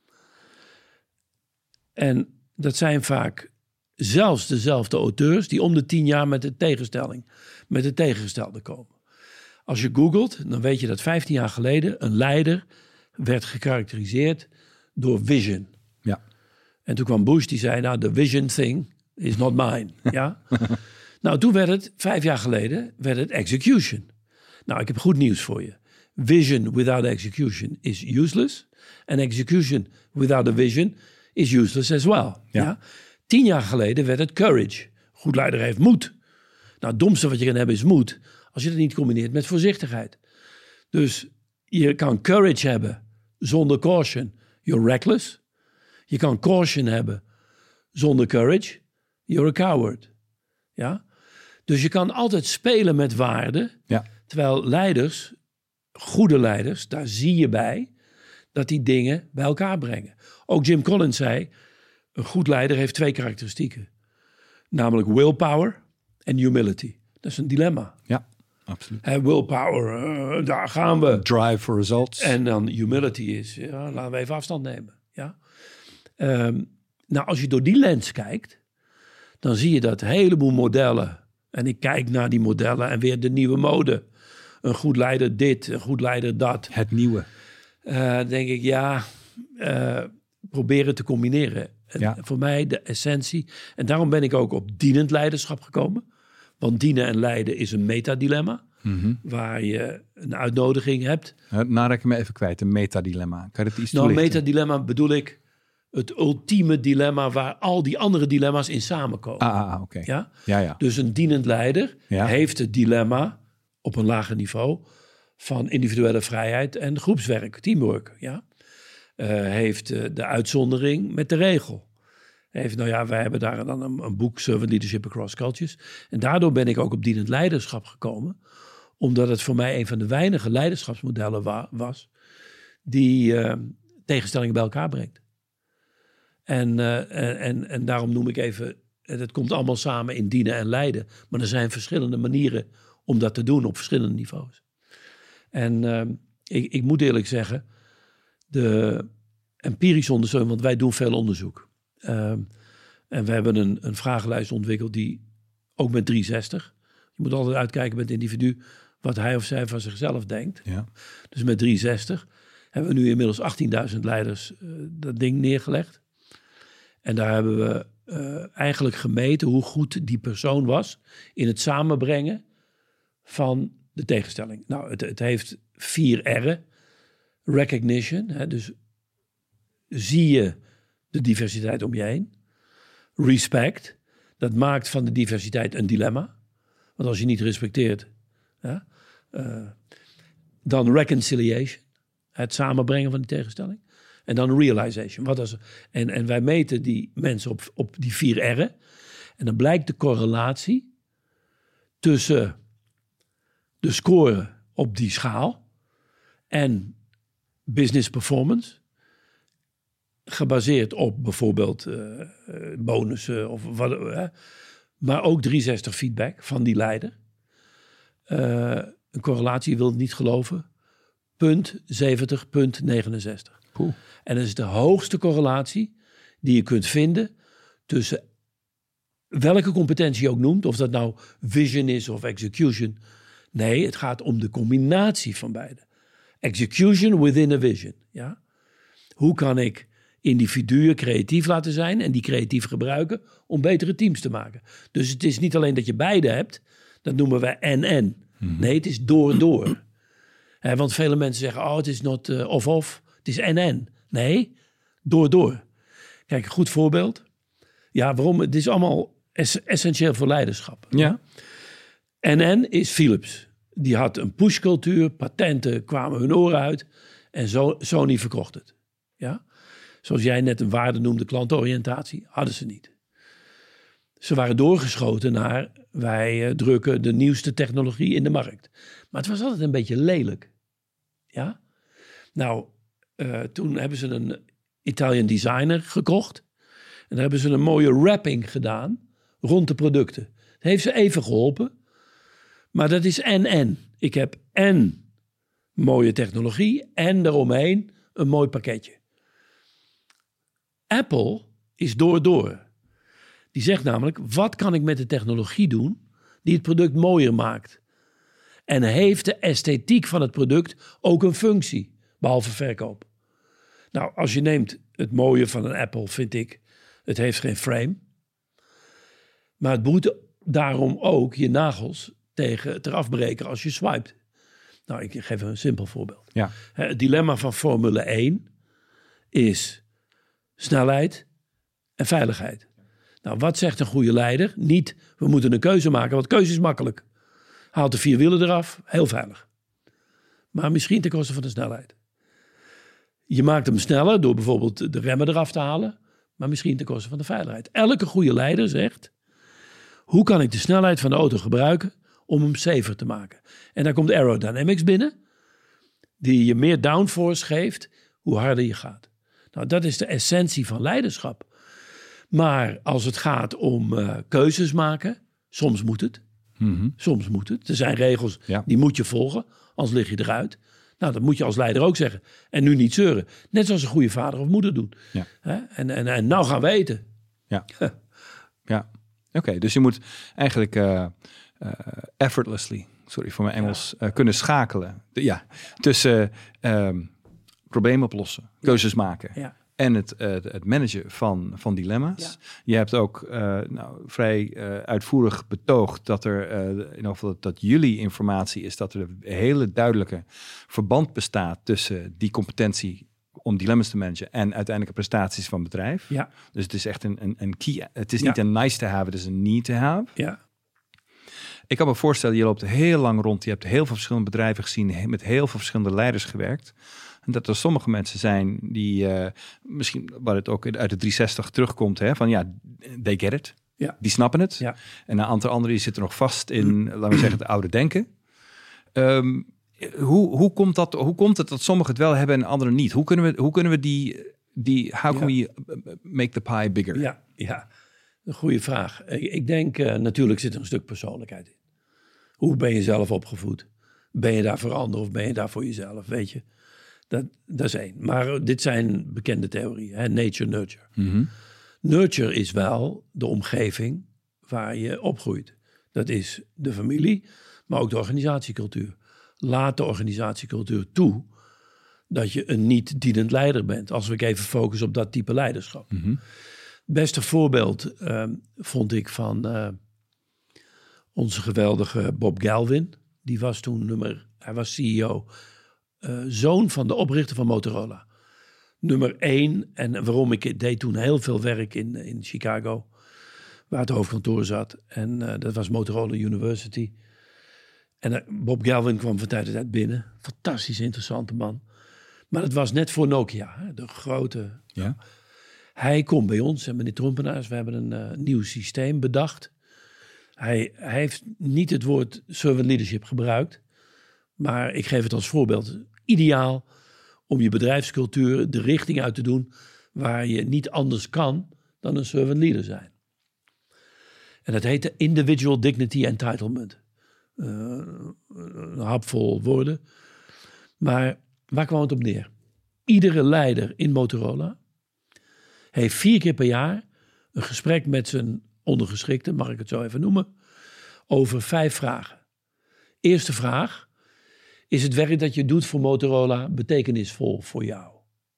En dat zijn vaak zelfs dezelfde auteurs die om de tien jaar met de tegenstelling, met de tegengestelde komen. Als je googelt, dan weet je dat vijftien jaar geleden een leider werd gekarakteriseerd door vision. Ja. En toen kwam Bush, die zei, nou, the vision thing is not mine. Ja? Nou, toen werd het, vijf jaar geleden, werd het execution. Nou, ik heb goed nieuws voor je. Vision without execution is useless. En execution without a vision is useless as well. Ja. Ja? Tien jaar geleden werd het courage. Goed leider heeft moed. Nou, het domste wat je kan hebben is moed. Als je dat niet combineert met voorzichtigheid. Dus je kan courage hebben zonder caution. You're reckless. Je kan caution hebben zonder courage. You're a coward. Ja? Dus je kan altijd spelen met waarden. Ja. Terwijl leiders, goede leiders, daar zie je bij dat die dingen bij elkaar brengen. Ook Jim Collins zei, een goed leider heeft twee karakteristieken. Namelijk willpower en humility. Dat is een dilemma. Ja, absoluut. He, willpower, uh, daar gaan we. Drive for results. En dan humility is, ja, laten we even afstand nemen. Ja? Um, nou, als je door die lens kijkt, dan zie je dat een heleboel modellen. En ik kijk naar die modellen en weer de nieuwe mode. Een goed leider dit, een goed leider dat. Het nieuwe. Uh, denk ik, ja, uh, proberen te combineren. En Ja. voor mij de essentie. En daarom ben ik ook op dienend leiderschap gekomen. Want dienen en leiden is een metadilemma. Mm-hmm. Waar je een uitnodiging hebt. Uh, nou raak ik me even kwijt, een metadilemma. Kan je dat iets Nou, een toelichten? metadilemma bedoel ik het ultieme dilemma waar al die andere dilemma's in samenkomen. Ah, ah, oké. Ja? Ja, ja. Dus een dienend leider Ja. heeft het dilemma op een lager niveau van individuele vrijheid en groepswerk, teamwork. Ja? Uh, heeft uh, de uitzondering met de regel. Heeft, nou ja, wij hebben daar dan een, een boek, Servant Leadership Across Cultures. En daardoor ben ik ook op dienend leiderschap gekomen. Omdat het voor mij een van de weinige leiderschapsmodellen wa- was die uh, tegenstellingen bij elkaar brengt. En, uh, en, en daarom noem ik even, het komt allemaal samen in dienen en leiden. Maar er zijn verschillende manieren om dat te doen op verschillende niveaus. En uh, ik, ik moet eerlijk zeggen, de empirische onderzoek, want wij doen veel onderzoek. Uh, en we hebben een, een vragenlijst ontwikkeld die ook met driehonderdzestig. Je moet altijd uitkijken met het individu wat hij of zij van zichzelf denkt. Ja. Dus met driehonderdzestig hebben we nu inmiddels achttienduizend leiders uh, dat ding neergelegd. En daar hebben we uh, eigenlijk gemeten hoe goed die persoon was in het samenbrengen van de tegenstelling. Nou, het, het heeft vier R'en. Recognition, hè, dus zie je de diversiteit om je heen. Respect, dat maakt van de diversiteit een dilemma. Want als je niet respecteert, hè, uh, dan reconciliation, het samenbrengen van die tegenstelling. En dan realization. Wat is, en, en wij meten die mensen op, op die vier R'en. En dan blijkt de correlatie tussen de score op die schaal en business performance, gebaseerd op bijvoorbeeld uh, bonussen of wat, uh, maar ook driehonderdzestig feedback van die leider. Uh, een correlatie, je wilt het niet geloven, punt zeventig, punt negenenzestig. Poeh. En dat is de hoogste correlatie die je kunt vinden tussen welke competentie je ook noemt, of dat nou vision is of execution. Nee, het gaat om de combinatie van beide. Execution within a vision. Ja? Hoe kan ik individuen creatief laten zijn en die creatief gebruiken om betere teams te maken? Dus het is niet alleen dat je beide hebt, dat noemen we en-en. Mm-hmm. Nee, het is door-door. He, want vele mensen zeggen, oh, het is not uh, of-of, het is en-en. Nee, door-door. Kijk, een goed voorbeeld. Ja, waarom? Het is allemaal es- essentieel voor leiderschap. Ja. N N is Philips. Die had een pushcultuur, patenten kwamen hun oren uit en zo, Sony verkocht het. Ja? Zoals jij net een waarde noemde, klantoriëntatie, hadden ze niet. Ze waren doorgeschoten naar, wij uh, drukken de nieuwste technologie in de markt. Maar het was altijd een beetje lelijk. Ja? Nou, uh, toen hebben ze een Italian designer gekocht. En daar hebben ze een mooie wrapping gedaan rond de producten. Het heeft ze even geholpen. Maar dat is en-en. Ik heb en mooie technologie en daaromheen een mooi pakketje. Apple is door-door. Die zegt namelijk, wat kan ik met de technologie doen die het product mooier maakt? En heeft de esthetiek van het product ook een functie, behalve verkoop? Nou, als je neemt het mooie van een Apple, vind ik, het heeft geen frame. Maar het moet daarom ook je nagels tegen het eraf breken als je swipet. Nou, ik geef een simpel voorbeeld. Ja. Het dilemma van Formule één is snelheid en veiligheid. Nou, wat zegt een goede leider? Niet, we moeten een keuze maken, want keuze is makkelijk. Haalt de vier wielen eraf, heel veilig. Maar misschien ten koste van de snelheid. Je maakt hem sneller door bijvoorbeeld de remmen eraf te halen, maar misschien ten koste van de veiligheid. Elke goede leider zegt, hoe kan ik de snelheid van de auto gebruiken om hem safer te maken? En daar komt aerodynamics binnen, die je meer downforce geeft, hoe harder je gaat. Nou, dat is de essentie van leiderschap. Maar als het gaat om uh, keuzes maken, soms moet het. Mm-hmm. Soms moet het. Er zijn regels, Ja. die moet je volgen, anders lig je eruit. Nou, dat moet je als leider ook zeggen. En nu niet zeuren. Net zoals een goede vader of moeder doen. Ja. Hè? En, en, en nou gaan we eten. Ja. Ja. Oké, okay, dus je moet eigenlijk uh, uh, effortlessly, sorry voor mijn Engels, ja. uh, kunnen schakelen. De, ja, tussen uh, problemen oplossen, keuzes ja. maken. Ja. En het, uh, het managen van, van dilemma's. Ja. Je hebt ook uh, nou, vrij uh, uitvoerig betoogd dat er, uh, in ieder geval dat, dat jullie informatie is, dat er een hele duidelijke verband bestaat tussen die competentie om dilemma's te managen en uiteindelijke prestaties van het bedrijf. Ja. Dus het is echt een, een, een key. Het is ja. niet een nice to have, het is een need to have. Ja. Ik kan me voorstellen, je loopt heel lang rond. Je hebt heel veel verschillende bedrijven gezien, met heel veel verschillende leiders gewerkt. En dat er sommige mensen zijn die uh, misschien, waar het ook uit de driehonderdzestig terugkomt, hè, van ja, they get it. Ja. Die snappen het. Ja. En een aantal anderen die zitten nog vast in, mm. laten we zeggen, het oude denken. Um, hoe, hoe, komt dat, hoe komt het dat sommigen het wel hebben en anderen niet? Hoe kunnen we, hoe kunnen we die, die how can ja. we make the pie bigger? Ja, ja. Een goede vraag. Ik, ik denk, uh, natuurlijk zit er een stuk persoonlijkheid in. Hoe ben je zelf opgevoed? Ben je daar voor anderen of ben je daar voor jezelf? Weet je, dat, dat is één. Maar dit zijn bekende theorieën. Hè? Nature, nurture. Mm-hmm. Nurture is wel de omgeving waar je opgroeit. Dat is de familie, maar ook de organisatiecultuur. Laat de organisatiecultuur toe dat je een niet dienend leider bent. Als we even focussen op dat type leiderschap. Mm-hmm. Het beste voorbeeld uh, vond ik van uh, onze geweldige Bob Galvin. Die was toen nummer, hij was C E O, uh, zoon van de oprichter van Motorola. Nummer één, en waarom ik deed toen heel veel werk in, in Chicago, waar het hoofdkantoor zat. En uh, dat was Motorola University. En uh, Bob Galvin kwam van tijd tot tijd binnen. Fantastisch interessante man. Maar het was net voor Nokia, hè, de grote... Ja. Hij komt bij ons en meneer Trompenaars, we hebben een uh, nieuw systeem bedacht. Hij, hij heeft niet het woord servant leadership gebruikt, maar ik geef het als voorbeeld. Ideaal om je bedrijfscultuur de richting uit te doen waar je niet anders kan dan een servant leader zijn. En dat heet de individual dignity entitlement. Uh, een hapvol woorden. Maar waar kwam het op neer? Iedere leider in Motorola heeft vier keer per jaar een gesprek met zijn ondergeschikte, mag ik het zo even noemen, over vijf vragen. Eerste vraag: is het werk dat je doet voor Motorola betekenisvol voor jou?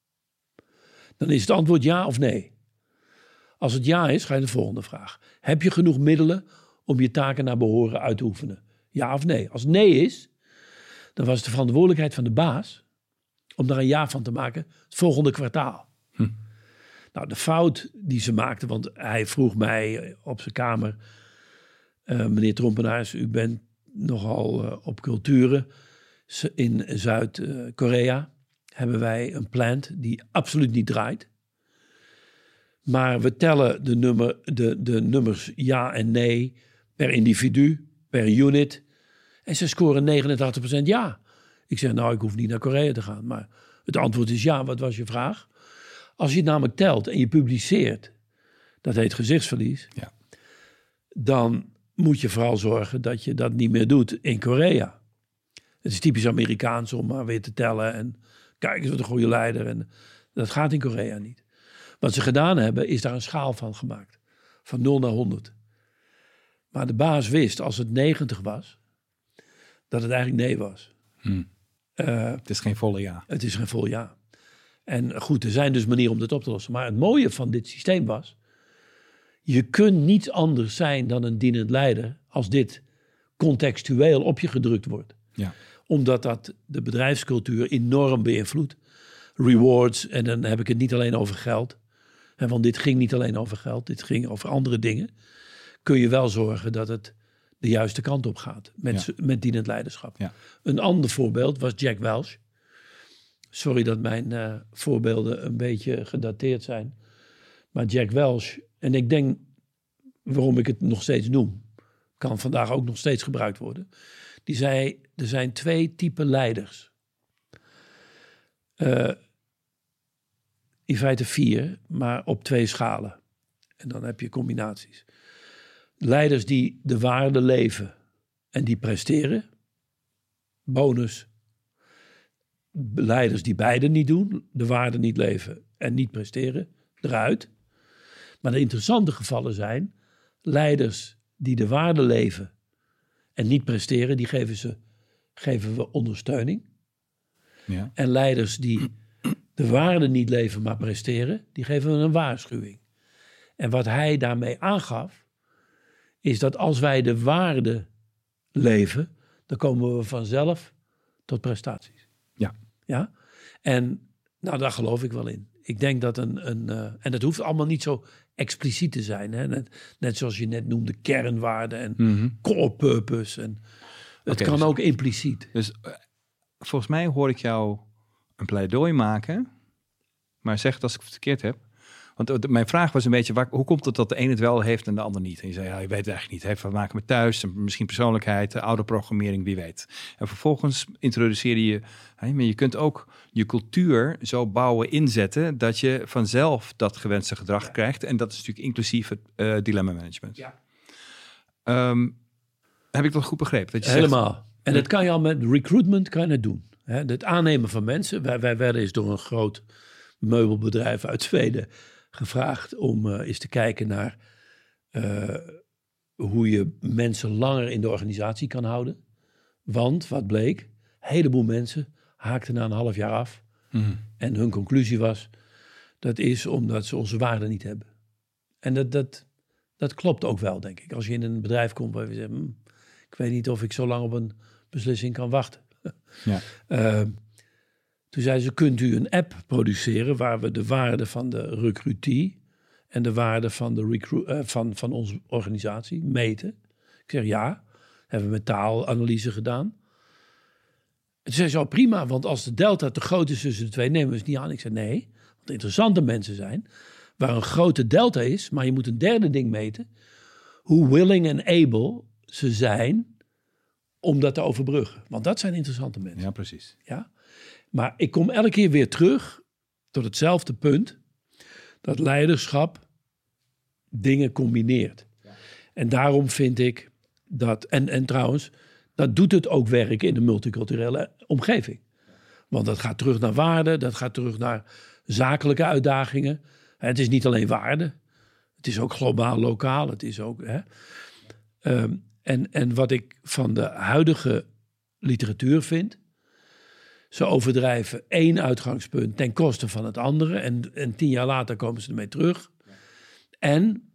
Dan is het antwoord ja of nee. Als het ja is, ga je de volgende vraag. Heb je genoeg middelen om je taken naar behoren uit te oefenen? Ja of nee? Als het nee is, dan was het de verantwoordelijkheid van de baas om daar een ja van te maken het volgende kwartaal. Hm. Nou, de fout die ze maakte, want hij vroeg mij op zijn kamer... Uh, meneer Trompenaars, u bent nogal uh, op culturen. In Zuid-Korea hebben wij een plant die absoluut niet draait. Maar we tellen de, nummer, de, de nummers ja en nee per individu, per unit. En ze scoren negenentachtig procent ja. Ik zeg, nou, ik hoef niet naar Korea te gaan. Maar het antwoord is ja, wat was je vraag? Als je het namelijk telt en je publiceert, dat heet gezichtsverlies, ja. Dan moet je vooral zorgen dat je dat niet meer doet in Korea. Het is typisch Amerikaans om maar weer te tellen en kijk eens wat een goede leider. En dat gaat in Korea niet. Wat ze gedaan hebben, is daar een schaal van gemaakt. Van nul naar honderd. Maar de baas wist, als het negentig was, dat het eigenlijk nee was. Hmm. Uh, het is geen volle ja. Het is geen vol ja. En goed, er zijn dus manieren om dit op te lossen. Maar het mooie van dit systeem was, je kunt niets anders zijn dan een dienend leider als dit contextueel op je gedrukt wordt. Ja. Omdat dat de bedrijfscultuur enorm beïnvloedt. Rewards, en dan heb ik het niet alleen over geld. Hè, want dit ging niet alleen over geld, dit ging over andere dingen. Kun je wel zorgen dat het de juiste kant op gaat met, ja. met dienend leiderschap. Ja. Een ander voorbeeld was Jack Welch. Sorry dat mijn uh, voorbeelden een beetje gedateerd zijn. Maar Jack Welch, en ik denk waarom ik het nog steeds noem, kan vandaag ook nog steeds gebruikt worden. Die zei, er zijn twee typen leiders. Uh, in feite vier, maar op twee schalen. En dan heb je combinaties. Leiders die de waarde leven en die presteren. Bonus. Leiders die beide niet doen, de waarde niet leven en niet presteren, eruit. Maar de interessante gevallen zijn leiders die de waarde leven en niet presteren, die geven, ze, geven we ondersteuning. Ja. En leiders die de waarde niet leven, maar presteren, die geven we een waarschuwing. En wat hij daarmee aangaf, is dat als wij de waarde leven, dan komen we vanzelf tot prestaties. Ja. Ja? En nou, daar geloof ik wel in. Ik denk dat een... een uh, en dat hoeft allemaal niet zo expliciet te zijn. Hè? Net, net zoals je net noemde, kernwaarden en mm-hmm. core purpose. En het okay, kan dus, ook impliciet. Dus uh, volgens mij hoor ik jou een pleidooi maken, maar zeg het als ik het verkeerd heb. Want uh, mijn vraag was een beetje, waar, hoe komt het dat de een het wel heeft en de ander niet? En je zei, ja, je weet het eigenlijk niet. Het heeft te maken met thuis, misschien persoonlijkheid, oude programmering, wie weet. En vervolgens introduceerde je, hè, maar je kunt ook je cultuur zo bouwen, inzetten, dat je vanzelf dat gewenste gedrag ja. krijgt. En dat is natuurlijk inclusief het uh, dilemma management. Ja. Um, heb ik dat goed begrepen? Dat je Helemaal. Zegt, en dat kan je al met recruitment kan je het doen. Hè? Het aannemen van mensen. Wij, wij werden eens door een groot meubelbedrijf uit Zweden gevraagd om uh, eens te kijken naar uh, hoe je mensen langer in de organisatie kan houden. Want, wat bleek, een heleboel mensen haakten na een half jaar af. Mm. En hun conclusie was, dat is omdat ze onze waarden niet hebben. En dat, dat, dat klopt ook wel, denk ik. Als je in een bedrijf komt waar je zegt, hm, ik weet niet of ik zo lang op een beslissing kan wachten. Ja. Uh, Toen zei ze, kunt u een app produceren waar we de waarde van de recrutee en de waarde van, de recru- uh, van, van onze organisatie meten? Ik zeg ja, hebben we met taalanalyse gedaan. Toen zei ze, oh, prima, want als de delta te groot is tussen de twee, nemen we het niet aan. Ik zei nee, want interessante mensen zijn waar een grote delta is, maar je moet een derde ding meten. Hoe willing en able ze zijn om dat te overbruggen. Want dat zijn interessante mensen. Ja, precies. Ja. Maar ik kom elke keer weer terug tot hetzelfde punt. Dat leiderschap dingen combineert. Ja. En daarom vind ik dat... En, en trouwens, dat doet het ook werk in de multiculturele omgeving. Want dat gaat terug naar waarden. Dat gaat terug naar zakelijke uitdagingen. Het is niet alleen waarde. Het is ook globaal, lokaal. Het is ook... Hè. Um, en, en wat ik van de huidige literatuur vind... Ze overdrijven één uitgangspunt ten koste van het andere. En, en tien jaar later komen ze ermee terug. Ja. En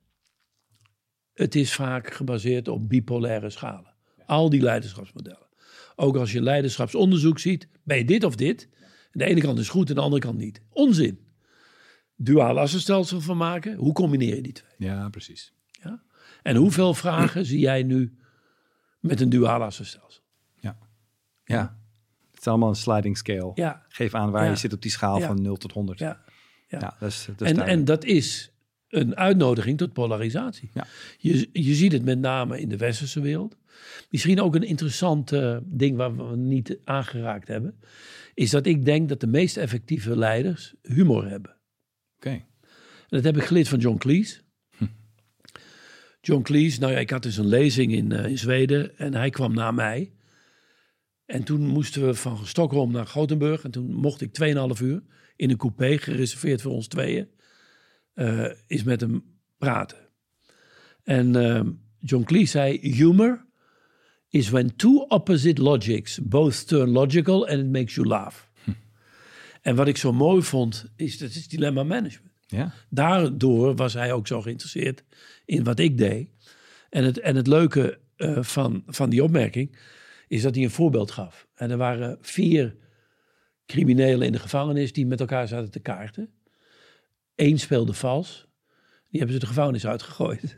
het is vaak gebaseerd op bipolaire schalen. Ja. Al die leiderschapsmodellen. Ook als je leiderschapsonderzoek ziet, ben je dit of dit. Ja. De ene kant is goed en de andere kant niet. Onzin. duaal assenstelsel van maken. Hoe combineer je die twee? Ja, precies. Ja? En hoeveel vragen zie jij nu met een duaal assenstelsel? Ja. Ja. Het is allemaal een sliding scale. Ja. Geef aan waar Ja. je zit op die schaal Ja. van nul tot honderd. Ja. Ja. Ja, dat is, dat is En, duidelijk. en dat is een uitnodiging tot polarisatie. Ja. Je, je ziet het met name in de westerse wereld. Misschien ook een interessant uh, ding waar we niet aangeraakt hebben. Is dat ik denk dat de meest effectieve leiders humor hebben. Oké. Okay. Dat heb ik geleerd van John Cleese. Hm. John Cleese, nou ja, ik had dus een lezing in, uh, in Zweden en hij kwam na mij. En toen moesten we van Stockholm naar Gothenburg. En toen mocht ik tweeënhalf uur in een coupé, gereserveerd voor ons tweeën, uh, is met hem praten. En uh, John Cleese zei, humor is when two opposite logics both turn logical and it makes you laugh. Hm. En wat ik zo mooi vond, is dat is dilemma management. Ja. Daardoor was hij ook zo geïnteresseerd in wat ik deed. En het, en het leuke uh, van, van die opmerking is dat hij een voorbeeld gaf. En er waren vier criminelen in de gevangenis die met elkaar zaten te kaarten. Eén speelde vals. Die hebben ze de gevangenis uitgegooid.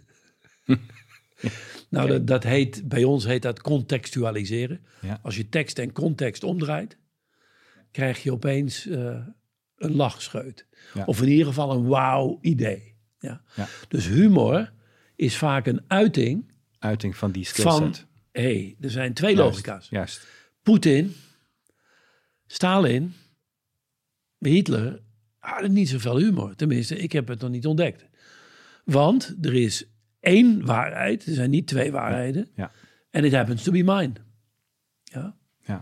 Nou, dat, dat heet, bij ons heet dat contextualiseren. Ja. Als je tekst en context omdraait, krijg je opeens uh, een lachscheut. Ja. Of in ieder geval een wauw idee. Ja. Ja. Dus humor is vaak een uiting. Uiting van die skillset. Van, hé, hey, er zijn twee juist, logica's. Juist. Poetin, Stalin, Hitler hadden niet zoveel humor. Tenminste, ik heb het nog niet ontdekt. Want er is één waarheid. Er zijn niet twee waarheden. Ja. And it happens to be mine. Ja. Ja.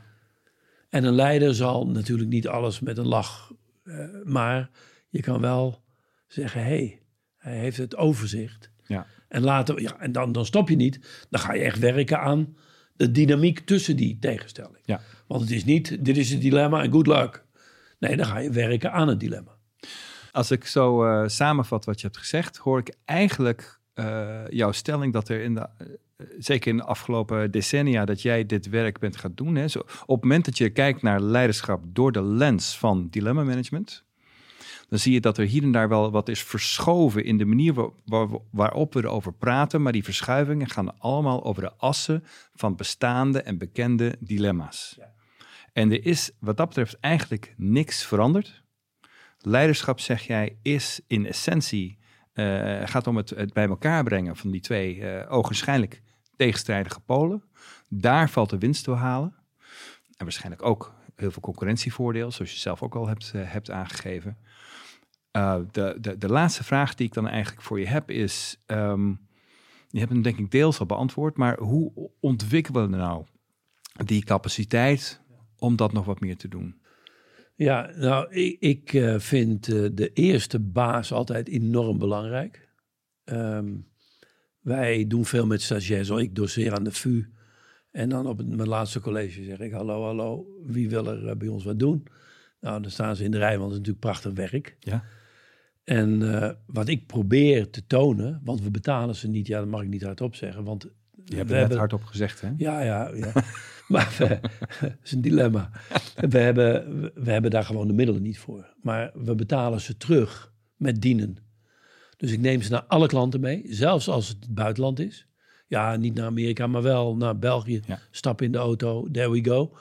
En een leider zal natuurlijk niet alles met een lach. Uh, maar je kan wel zeggen, hé, hey, hij heeft het overzicht. Ja. En, later, ja, en dan, dan stop je niet. Dan ga je echt werken aan de dynamiek tussen die tegenstelling. Ja. Want het is niet, dit is het dilemma en good luck. Nee, dan ga je werken aan het dilemma. Als ik zo uh, samenvat wat je hebt gezegd, hoor ik eigenlijk uh, jouw stelling dat er in de, uh, zeker in de afgelopen decennia, dat jij dit werk bent gaan doen. Hè? Zo, op het moment dat je kijkt naar leiderschap door de lens van dilemma management, dan zie je dat er hier en daar wel wat is verschoven in de manier waar, waar, waarop we erover praten. Maar die verschuivingen gaan allemaal over de assen van bestaande en bekende dilemma's. Ja. En er is wat dat betreft eigenlijk niks veranderd. Leiderschap, zeg jij, is in essentie, uh, gaat om het, het bij elkaar brengen van die twee uh, ogenschijnlijk tegenstrijdige polen. Daar valt de winst te halen. En waarschijnlijk ook heel veel concurrentievoordeel, zoals je zelf ook al hebt, uh, hebt aangegeven. Uh, de, de, de laatste vraag die ik dan eigenlijk voor je heb is, um, je hebt hem denk ik deels al beantwoord, maar hoe ontwikkelen we nou die capaciteit om dat nog wat meer te doen? Ja, nou, ik, ik uh, vind uh, de eerste baas altijd enorm belangrijk. Um, wij doen veel met stagiairs. Ik doseer aan de V U. En dan op het, mijn laatste college zeg ik, hallo, hallo, wie wil er uh, bij ons wat doen? Nou, dan staan ze in de rij, want het is natuurlijk prachtig werk. Ja. En uh, wat ik probeer te tonen, want we betalen ze niet, ja, dat mag ik niet hardop zeggen. Want je hebt het net hardop gezegd, hè? Ja, ja, ja. Maar we, dat is een dilemma. We hebben, we hebben daar gewoon de middelen niet voor. Maar we betalen ze terug met dienen. Dus ik neem ze naar alle klanten mee, zelfs als het het buitenland is. Ja, niet naar Amerika, maar wel naar België. Ja. Stap in de auto, there we go.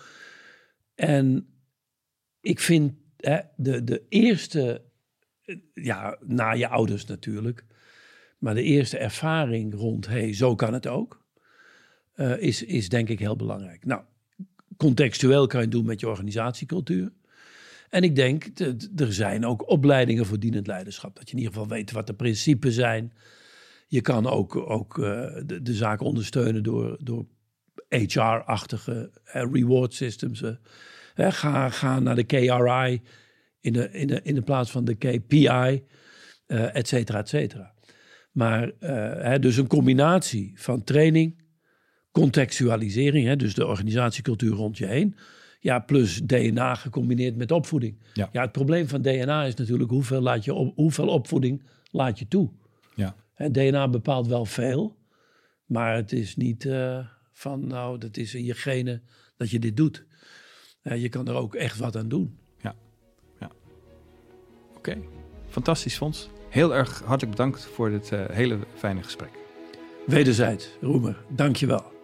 En ik vind hè, de, de eerste, ja, na je ouders natuurlijk, maar de eerste ervaring rond, hey, zo kan het ook. Uh, is, is denk ik heel belangrijk. Nou, contextueel kan je het doen met je organisatiecultuur. En ik denk, dat er zijn ook opleidingen voor dienend leiderschap. Dat je in ieder geval weet wat de principes zijn. Je kan ook, ook uh, de, de zaak ondersteunen door, door H R-achtige uh, reward systems. Uh, uh, ga, ga naar de K R I in de, in de, in de plaats van de K P I, uh, et cetera, et cetera. Maar uh, hè, dus een combinatie van training, contextualisering, hè, dus de organisatiecultuur rond je heen. Ja, plus D N A gecombineerd met opvoeding. Ja. Ja, het probleem van D N A is natuurlijk hoeveel, laat je op, hoeveel opvoeding laat je toe. Ja. Hè, D N A bepaalt wel veel, maar het is niet uh, van, nou, dat is in je genen dat je dit doet. Uh, je kan er ook echt wat aan doen. Ja, ja. Oké. Okay. Fantastisch, Fons. Heel erg hartelijk bedankt voor dit uh, hele fijne gesprek. Wederzijds, Roemer. Dank je wel.